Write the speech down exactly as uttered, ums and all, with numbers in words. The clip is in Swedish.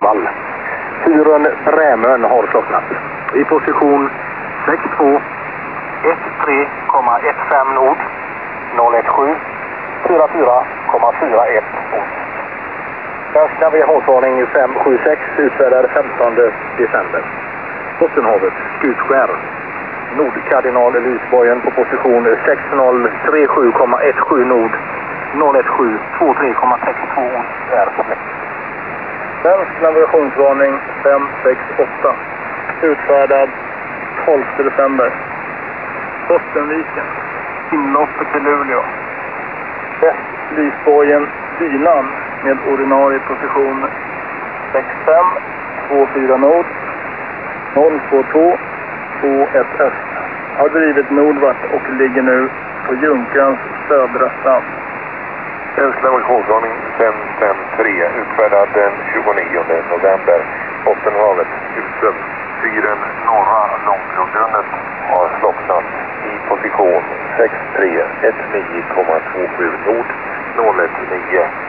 Sundsvall. Fyren Brämön har slocknat. I position sex två ett tre komma ett fem nord, noll ett sju fyra fyra komma fyra ett ost. Svensk navigationsvarning fem sju sex utfärdad femtonde december. Bottenhavet, Skutskär. Nordkardinal Lysborgen på position sex noll tre sju komma ett sju nord, noll ett sju två tre komma sex två ost är på plats. Svensk navigationsvarning fem sex åtta utfärdad tolfte december. Bottenviken, inloppet till Luleå. Väst Lysborgen, Dynan med ordinarie position sex fem två fyra nord, noll två två två ett öst. Har drivit nordvart och ligger nu på Junkrans södra strand. Svensk navigationsvarning fem fem tre utfärdad den tjugonionde november. Bottenhavet, Husum. Fyren norra långbrunnet har slocknat i position sex tre ett nio komma två sju nord, noll ett nio